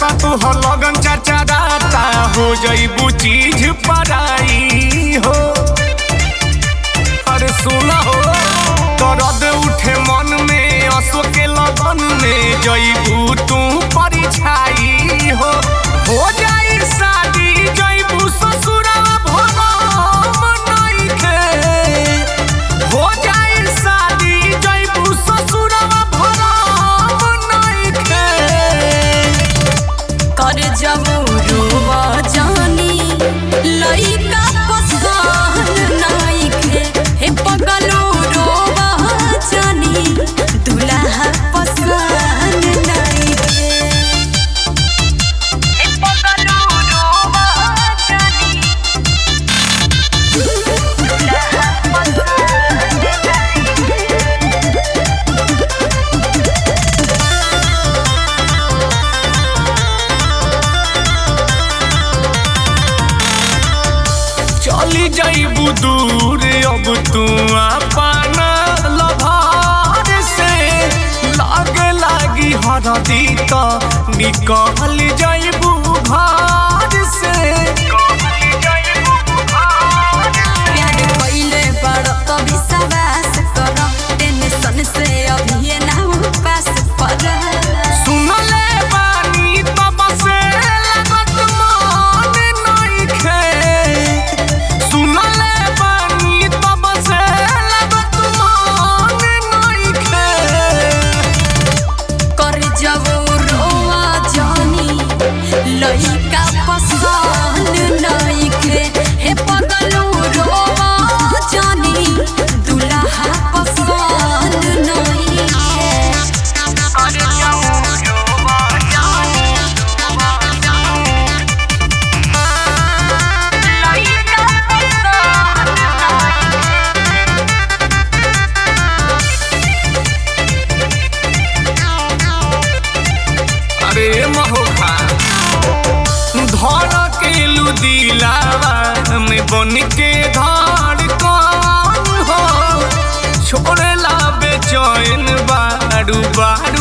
चलता तू हो लगन चाचा दाता हो जईबू चीज पराई हो। अरे सुना हो दर्द उठे मन में असो के लगन में जईबू तू परिछाई हो जाई शादी जईबू ससुरवा भरम नइखे हो जाई शादी जईबू ससुरवा भरम नइखे कर जबू रोवा जानी लइका पसंद नइखे हे पगलो रोवा जानी दुल्हा पसंद नइखे हे पगलो रोवा जानी दुल्हा पसंद नइखे। चली जाइबू दूर अब तू अपना लभार से लागे लागी हरदी तो निकल जाइबू घर से। प्यार कइले बड़ तो विश्वास कर टेंशन से अभी ना पास पर सुनले बानी तब से लगत मन नइखे सुनले बानी तब से लगत मन नइखे कर जबो रोवा जानी लइका पसंद नइखे हे पगलो रोवा जानी दुल्हा पसंद नइखे कर जबो रोवा जानी लइका पसंद अरे महोखा धर के लुदिलावा में बन के धड़कन हो छोड़ला बेचैन बारू बार